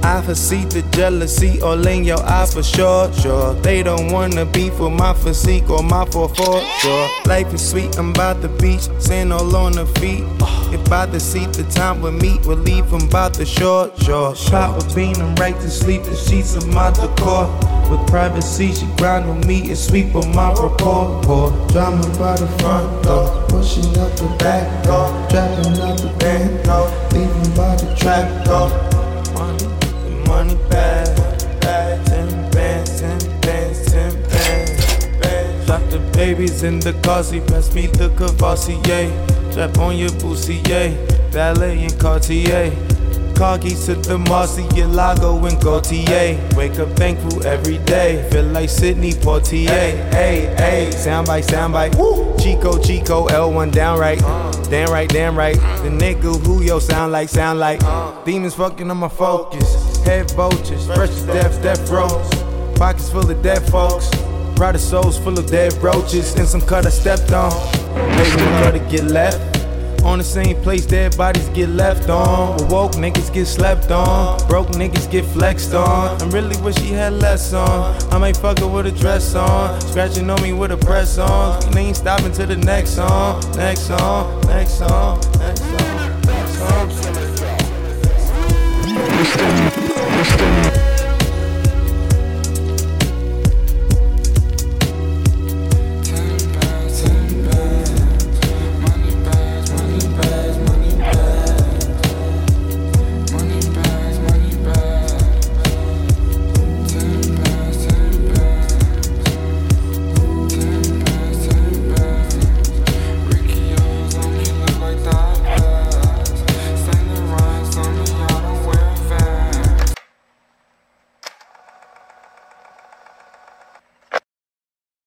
I foresee the jealousy all in your eyes for sure, sure. They don't wanna be for my physique or my 4-4, sure. Life is sweet, I'm by the beach, sand all on the feet. If by the seat, the time we meet, we'll leave them by the shore, sure. Pop a bean, I'm right to sleep, the sheets of my decor. With privacy, she grind on me and sweep on my rapport. Drama by the front door, pushing up the back door, trapping out the band door, leaving by the trap door. Money bag, 10 bands, 10 bands, 10 bands. Drop the babies in the car seat, pass me the Cavassier. Strap on your Boussier, Ballet and Cartier. Car keys to the Murcielago and Gaultier. Wake up thankful every day, feel like Sidney Poitier. Hey, soundbite, woo. Chico, L1 downright. Damn right. The nigga who yo sound like. Demons fucking on my focus. Head vultures, fresh as death rows. Pockets full of dead folks. Brighter souls full of dead roaches. And some cut I stepped on. Maybe gotta get left. On the same place, dead bodies get left on. Woke niggas get slept on. Broke niggas get flexed on. I really wish she had less on. I might fuck her with a dress on. Scratching on me with a press on. And ain't stopping to the next song. Next song.